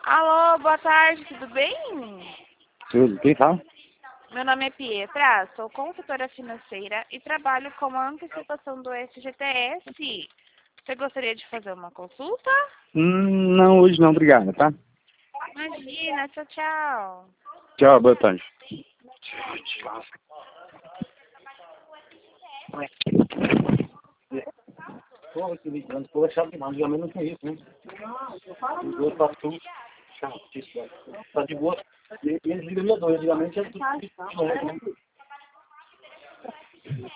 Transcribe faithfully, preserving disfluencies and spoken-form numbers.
Alô, boa tarde, tudo bem? Tudo, quem fala? Meu nome é Pietra, sou consultora financeira e trabalho com a antecipação do F G T S. Você gostaria de fazer uma consulta? Hum, não, hoje não, obrigado, tá? Imagina, tchau, tchau. Tchau, boa tarde. Pô, esse litrando, pô, é chato demais, antigamente não tinha isso, né? Ligou pra tu, chato, isso, tá de boa. E eles ligam minha dor, antigamente era tudo, né?